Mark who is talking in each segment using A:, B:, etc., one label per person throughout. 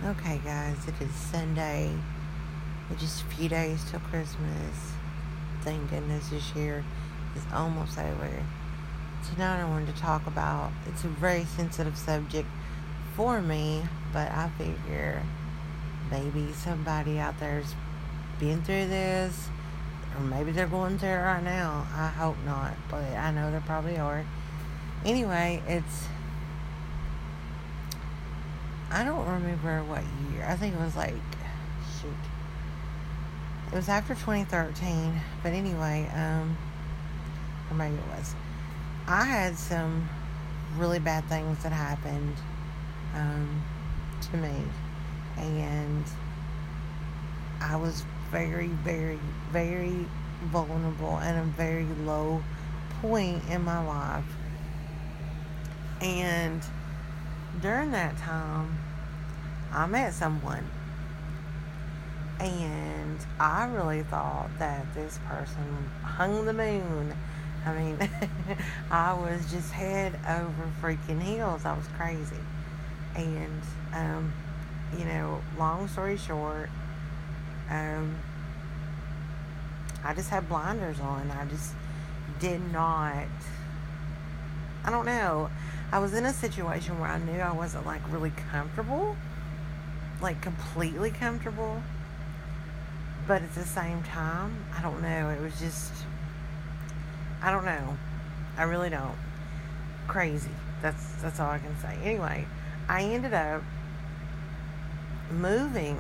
A: Okay, guys, it is Sunday. It's just a few days till Christmas. Thank goodness this year is almost over. Tonight I wanted to talk about, it's a very sensitive subject for me, but I figure maybe somebody out there's been through this, or maybe they're going through it right now. I hope not, but I know there probably are. Anyway, I don't remember what year. I think it was it was after 2013. But anyway, or maybe it was. I had some really bad things that happened to me. And I was very, very, very vulnerable at a very low point in my life. And during that time, I met someone, and I really thought that this person hung the moon. I mean, I was just head over freaking heels. I was crazy. And, long story short, I just had blinders on. I just did not, I don't know. I was in a situation where I knew I wasn't really comfortable, completely comfortable, but at the same time, I don't know. It was just, I don't know. I really don't. Crazy. That's all I can say. Anyway, I ended up moving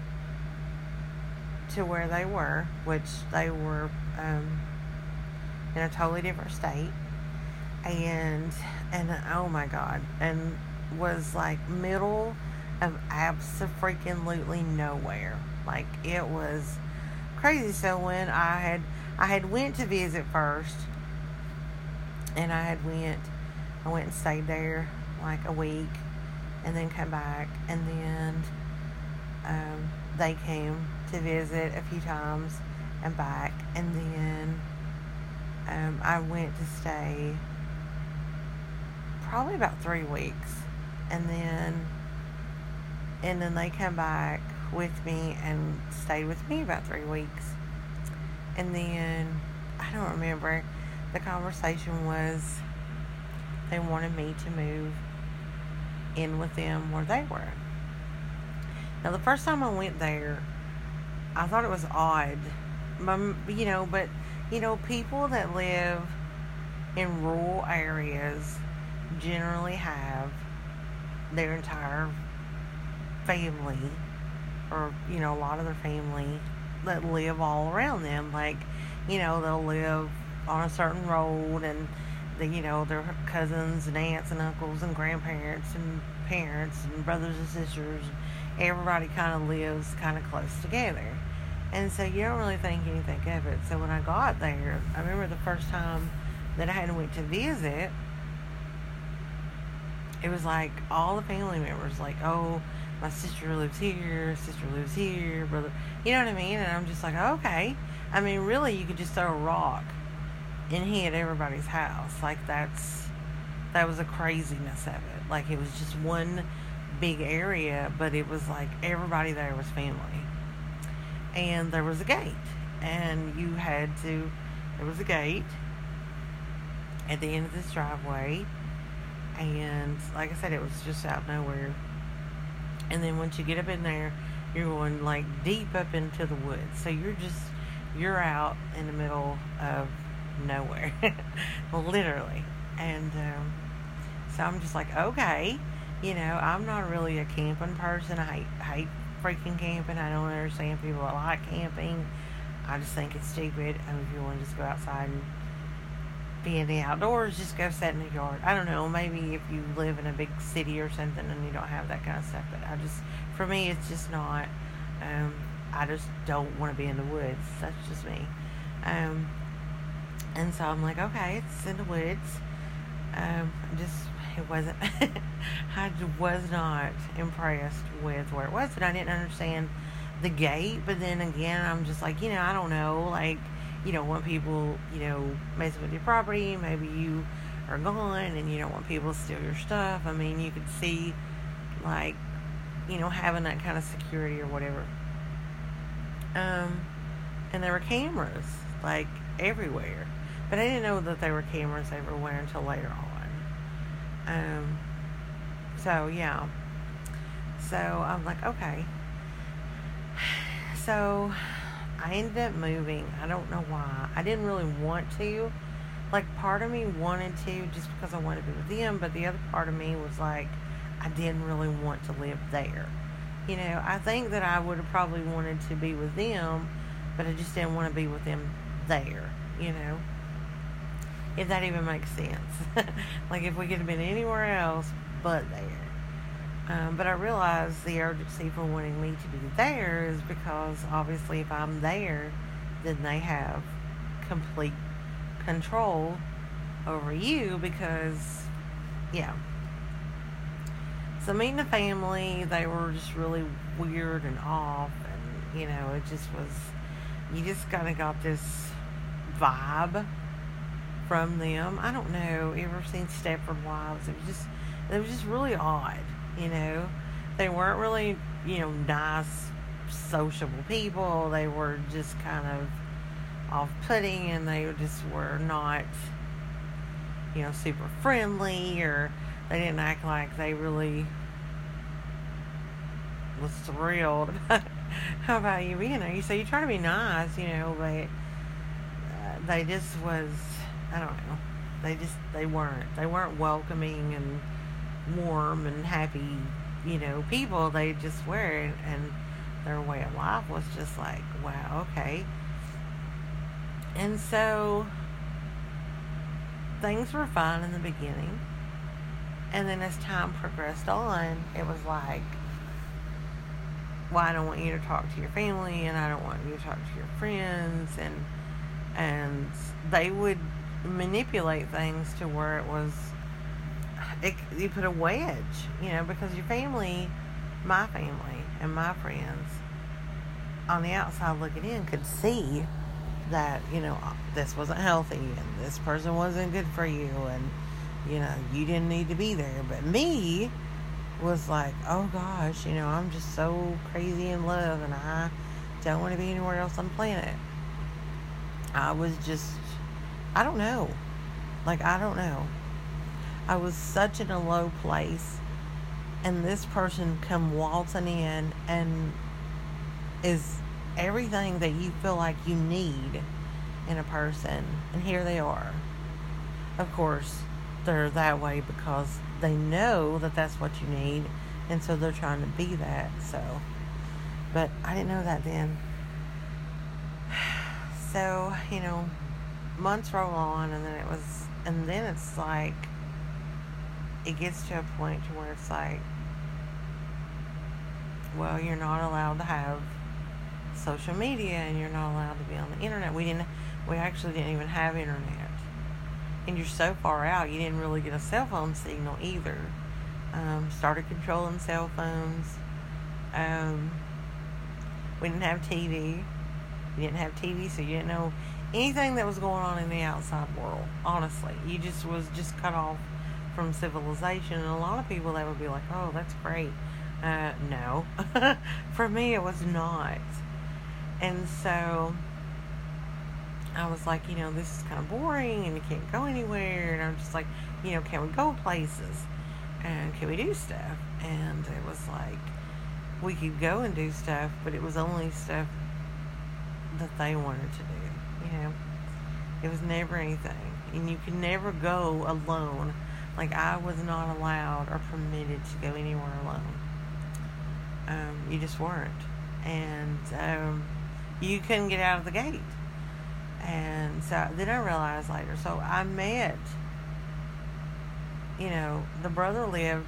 A: to where they were, which they were in a totally different state. And oh my God, and was middle of abso-freaking-lutely nowhere. It was crazy. So when I had went to visit first, and I went and stayed there a week, and then come back, and then they came to visit a few times and back, and then I went to stay probably about 3 weeks, and then they come back with me and stayed with me about 3 weeks, and then I don't remember. The conversation was they wanted me to move in with them where they were. Now, the first time I went there, I thought it was odd, but people that live in rural areas generally have their entire family, or a lot of their family that live all around them. They'll live on a certain road, and their cousins and aunts and uncles and grandparents and parents and brothers and sisters, everybody kind of lives kind of close together. And so you don't really think anything of it. So when I got there, I remember the first time that I had went to visit, it was all the family members, oh, my sister lives here, brother, you know what I mean? And I'm just okay. I mean, really, you could just throw a rock and hit everybody's house. That was the craziness of it. It was just one big area, but it was everybody there was family. And there was a gate, and there was a gate at the end of this driveway. And like I said, it was just out nowhere. And then once you get up in there, you're going deep up into the woods. So you're out in the middle of nowhere, literally. And so I'm just okay. I'm not really a camping person. I hate freaking camping. I don't understand people that like camping. I just think it's stupid. If you want to just go outside and be in the outdoors, just go sit in the yard. I don't know, maybe if you live in a big city or something and you don't have that kind of stuff, but for me, it's just not, I just don't want to be in the woods. That's just me. And so I'm okay, it's in the woods. It wasn't, I was not impressed with where it was, but I didn't understand the gate. But then again, I'm just I don't know, when people, mess with your property, maybe you are gone and you don't want people to steal your stuff. I mean, you could see, having that kind of security or whatever. And there were cameras, like, everywhere. But I didn't know that there were cameras everywhere until later on. So, yeah. So, I'm like, okay. So, I ended up moving. I don't know why. I didn't really want to. Like, part of me wanted to just because I wanted to be with them, but the other part of me was like, I didn't really want to live there. I think that I would have probably wanted to be with them, but I just didn't want to be with them there, if that even makes sense. Like, if we could have been anywhere else but there. But I realized the urgency for wanting me to be there is because, obviously, if I'm there, then they have complete control over you because, yeah. So meeting the family, they were just really weird and off, and, it just was, you just kind of got this vibe from them. I don't know, you ever seen Stepford Wives? It was just really odd, They weren't really, nice, sociable people. They were just kind of off-putting, and they just were not, super friendly, or they didn't act like they really was thrilled how about you being there. So you try to be nice, but they just was, I don't know. They weren't welcoming and warm and happy, people. They just were, and their way of life was just like, wow, okay. And so things were fine in the beginning. And then as time progressed on, it was like, well, I don't want you to talk to your family, and I don't want you to talk to your friends, and they would manipulate things to where you put a wedge, because your family, my family, and my friends, on the outside looking in, could see that, this wasn't healthy, and this person wasn't good for you, and you didn't need to be there. But me was like, oh gosh, I'm just so crazy in love, and I don't want to be anywhere else on the planet. I was just, I don't know. I was such in a low place, and this person come waltzing in and is everything that you feel like you need in a person, and here they are. Of course, they're that way because they know that that's what you need, and so they're trying to be that. So, but I didn't know that then. So, months roll on, and then it's like, it gets to a point to where it's like, well, you're not allowed to have social media, and you're not allowed to be on the internet. We actually didn't even have internet. And you're so far out, you didn't really get a cell phone signal either. Started controlling cell phones. We didn't have TV. You didn't have TV, so you didn't know anything that was going on in the outside world. Honestly, you was just cut off from civilization. And a lot of people, that would be like, oh, that's great. No. For me, it was not. And so I was like, this is kind of boring, and you can't go anywhere. And I'm just like, can we go places? And can we do stuff? And it was like, we could go and do stuff, but it was only stuff that they wanted to do. It was never anything. And you could never go alone. Like, I was not allowed or permitted to go anywhere alone. You just weren't. And you couldn't get out of the gate. And so then I realized later, so I met, the brother lived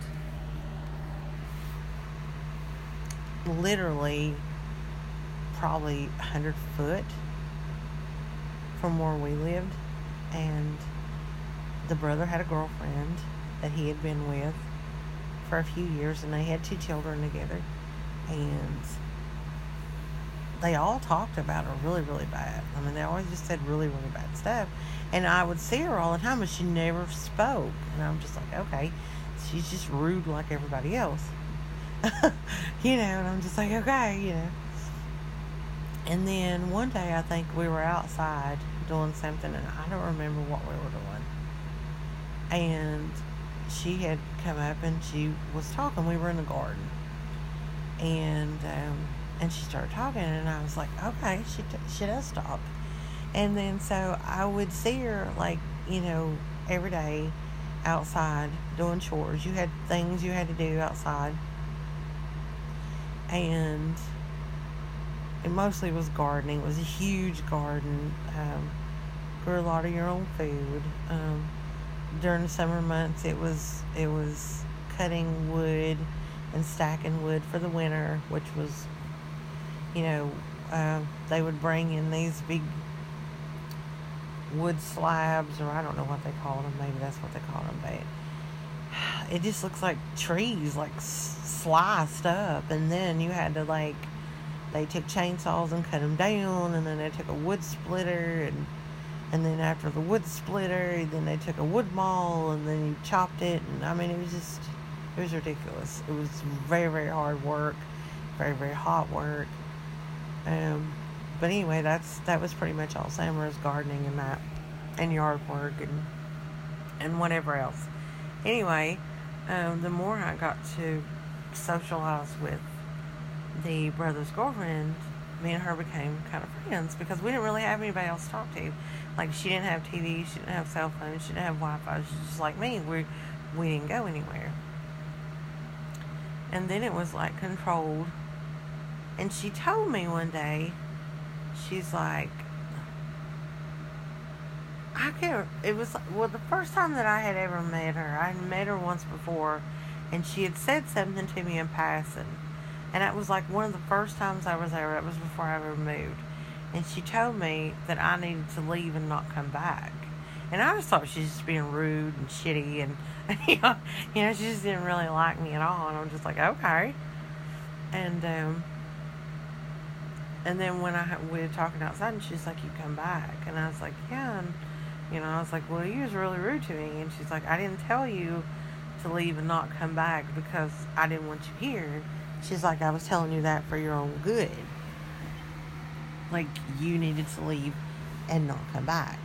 A: literally probably 100 foot from where we lived. And the brother had a girlfriend that he had been with for a few years, and they had 2 children together. And they all talked about her really, really bad. I mean, they always just said really, really bad stuff. And I would see her all the time, but she never spoke. And I'm just like, okay, she's just rude like everybody else. And I'm just like, okay. And then one day I think we were outside doing something, and I don't remember what we were doing. And she had come up and she was talking. We were in the garden. And she started talking, and I was like, okay, she does talk. And then so I would see her, like, every day outside doing chores. You had things you had to do outside. And it mostly was gardening. It was a huge garden. Grew a lot of your own food. During the summer months, it was cutting wood and stacking wood for the winter, which was, they would bring in these big wood slabs, or I don't know what they call them. Maybe that's what they call them, but it just looks like trees, like sliced up. And then you had to, like, they took chainsaws and cut them down, and then they took a wood splitter, and then after the wood splitter, then they took a wood maul, and then you chopped it. And I mean, it was ridiculous. It was very, very hard work, very, very hot work. But anyway, that was pretty much all summer, is gardening and that, and yard work and whatever else. Anyway, the more I got to socialize with the brother's girlfriend, me and her became kind of friends, because we didn't really have anybody else to talk to. Like, she didn't have TV, she didn't have cell phones, she didn't have Wi-Fi. She's just like me. We didn't go anywhere. And then it was like controlled. And she told me one day, she's like, it was, the first time that I had ever met her, I had met her once before, and she had said something to me in passing. And that was like one of the first times I was there. That was before I ever moved. And she told me that I needed to leave and not come back. And I just thought she was just being rude and shitty, and she just didn't really like me at all. And I'm just like, okay. And then when we were talking outside, and she's like, you come back. And I was like, yeah. And, I was like, well, you was really rude to me. And she's like, I didn't tell you to leave and not come back because I didn't want you here. She's like, I was telling you that for your own good. Like, you needed to leave and not come back.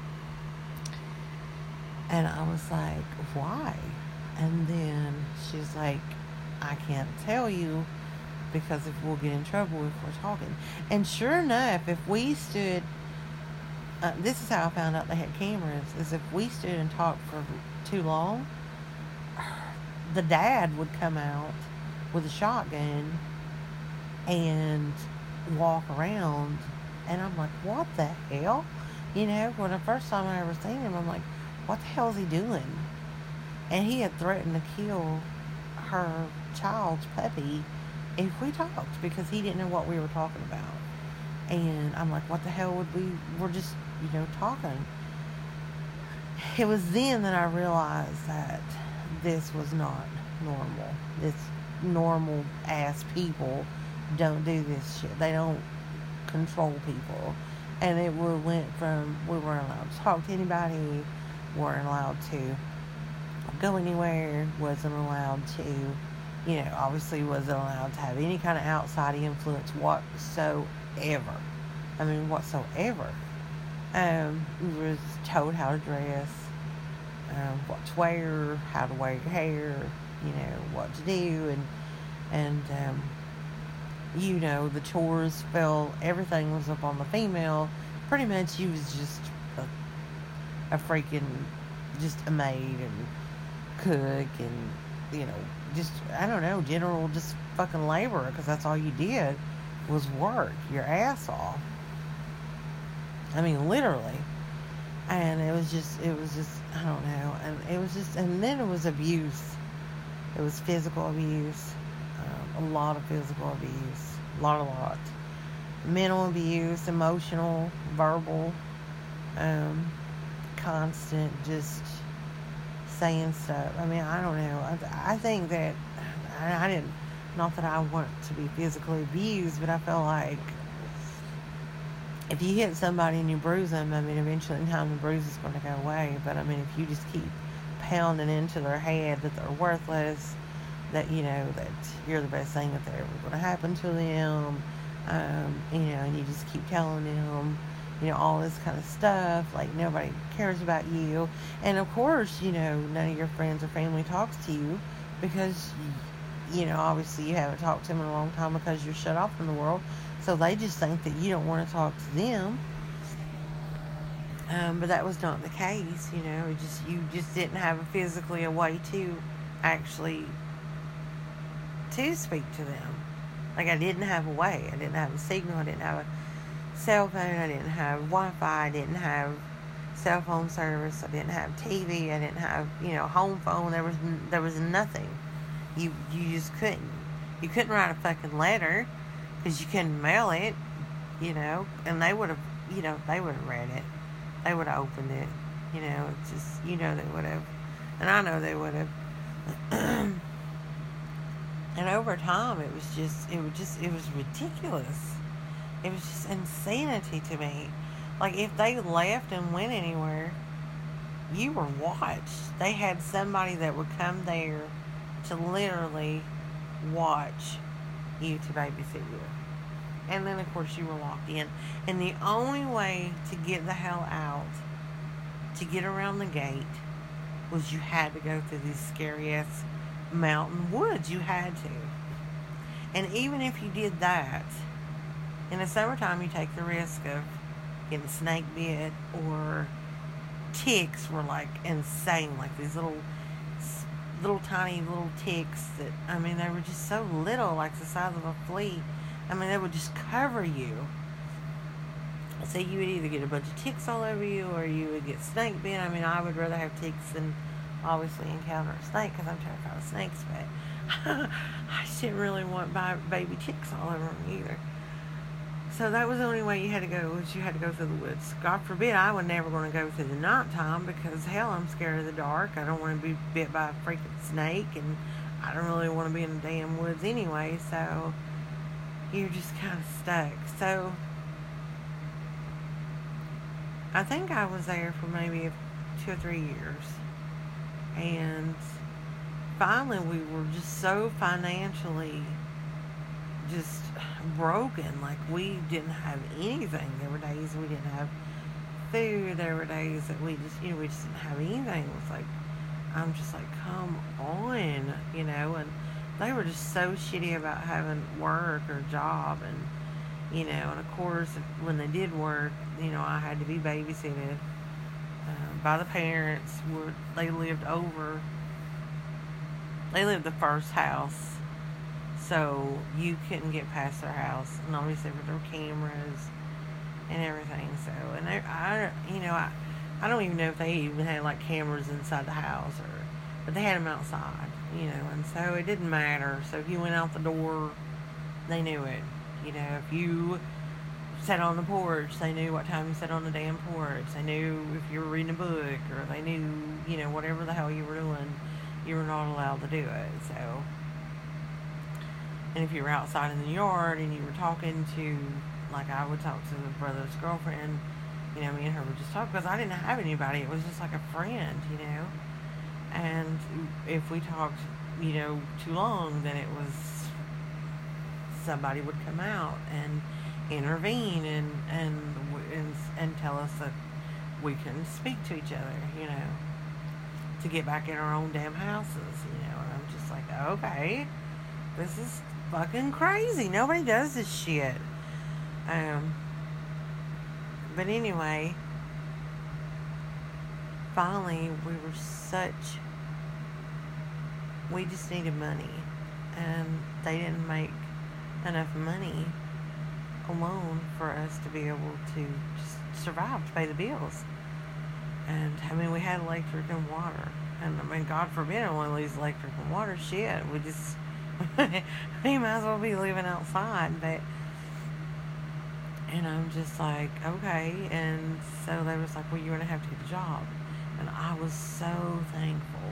A: And I was like, why? And then she's like, I can't tell you, because if we'll get in trouble if we're talking. And sure enough, if we stood, this is how I found out they had cameras, is if we stood and talked for too long, the dad would come out with a shotgun and walk around. And I'm like, what the hell? When the first time I ever seen him, I'm like, what the hell is he doing? And he had threatened to kill her child's puppy if we talked, because he didn't know what we were talking about. And I'm like, what the hell we're just, talking. It was then that I realized that this was not normal. This normal ass people don't do this shit. They don't control people. And it went from, we weren't allowed to talk to anybody, weren't allowed to go anywhere, wasn't allowed to, obviously wasn't allowed to have any kind of outside influence whatsoever. I mean, whatsoever. We was told how to dress, what to wear, how to wear your hair, what to do, and the chores everything was up on the female. Pretty much, she was just a freaking, just a maid and cook and, just, I don't know, general just fucking labor, because that's all you did was work your ass off. I mean, literally. And it was just, I don't know, and then it was abuse. It was physical abuse, a lot of physical abuse, a lot. Mental abuse, emotional, verbal, constant, just saying stuff. I mean, I don't know. I think that I didn't, not that I want to be physically abused, but I feel like if you hit somebody and you bruise them, I mean, eventually in time the bruise is going to go away. But I mean, if you just keep pounding into their head that they're worthless, that, that you're the best thing that's ever going to happen to them, and you just keep telling them, all this kind of stuff, like nobody cares about you. And of course, none of your friends or family talks to you because, obviously you haven't talked to them in a long time because you're shut off from the world. So they just think that you don't want to talk to them. But that was not the case, you just didn't have physically a way to actually to speak to them. Like, I didn't have a way. I didn't have a signal. I didn't have a cell phone. I didn't have Wi-Fi. I didn't have cell phone service. I didn't have TV. I didn't have, home phone. There was nothing. You just couldn't. You couldn't write a fucking letter because you couldn't mail it, and they would have, they would have read it. They would have opened it, it's just, they would have, and I know they would have. And over time, it was ridiculous. It was just insanity to me. Like, if they left and went anywhere, you were watched. They had somebody that would come there to literally watch you, to babysit you. And then, of course, you were locked in. And the only way to get the hell out, to get around the gate, was you had to go through these scary-ass mountain woods. You had to. And even if you did that, in the summertime, you take the risk of getting snake bit, or ticks were like insane, like these little tiny little ticks that, they were just so little, like the size of a flea. They would just cover you. So you would either get a bunch of ticks all over you, or you would get snake bit. I would rather have ticks than obviously encounter a snake, because I'm terrified of snakes, but I didn't really want baby ticks all over me either. So that was the only way you had to go, was you had to go through the woods. God forbid I was never going to go through the night time, because hell, I'm scared of the dark. I don't want to be bit by a freaking snake, and I don't really want to be in the damn woods anyway, so you're just kind of stuck. So I think I was there for maybe 2 or 3 years. And finally, we were just so financially just broken. Like, we didn't have anything. There were days we didn't have food. There were days that we just didn't have anything. It was like, I'm just like, come on, and they were just so shitty about having work or job, and and of course, when they did work, I had to be babysitted by the parents. They lived the first house, so you couldn't get past their house, and obviously there were cameras and everything. So, and I don't even know if they even had like cameras inside the house, but they had them outside, and so it didn't matter. So if you went out the door, they knew it. If you sat on the porch, they knew what time you sat on the damn porch. They knew if you were reading a book, or they knew, whatever the hell you were doing, you were not allowed to do it. So, and if you were outside in the yard and you were talking to, like, I would talk to the brother's girlfriend, me and her would just talk, because I didn't have anybody. It was just like a friend, and if we talked, too long, then it was somebody would come out and intervene and tell us that we couldn't speak to each other, to get back in our own damn houses, and I'm just like, okay, this is fucking crazy. Nobody does this shit. But anyway, finally, we just needed money, and they didn't make enough money alone for us to be able to just survive, to pay the bills. And we had electric and water, and God forbid I want to lose electric and water. Shit, we just we might as well be living outside. And I'm just like, okay. And so they was like, well, you're gonna have to get a job. And I was so thankful,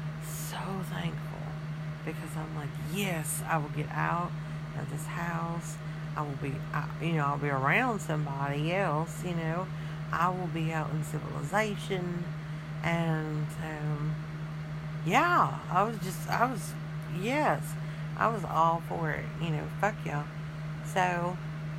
A: because I'm like, yes, I will get out of this house. I will be, I'll be around somebody else, I will be out in civilization. And, yeah, I was yes, I was all for it. Fuck y'all. So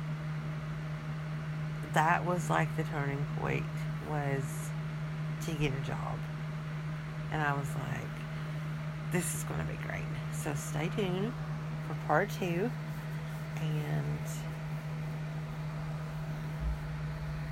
A: that was like the turning point, was to get a job. And I was like, this is going to be great. So stay tuned for part 2. And